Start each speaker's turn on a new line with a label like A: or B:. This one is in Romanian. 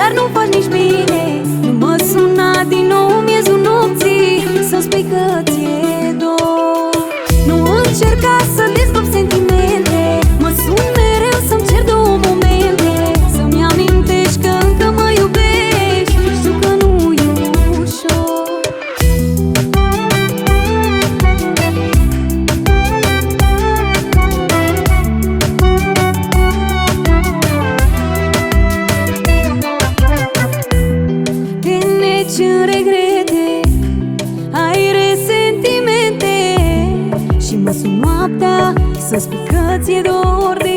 A: dar nu faci nici bine. Nu mă suna din nou miezul nopții să-mi spui că ți-e dor. Nu încerca să dezvălup sentimente, mă sun mereu să-mi cer două momente, să-mi amintești că încă mă iubești. Știu că nu e ușor. Te neci în regrete, ai resentimente și mă sun noaptea să spui că ți-e dor de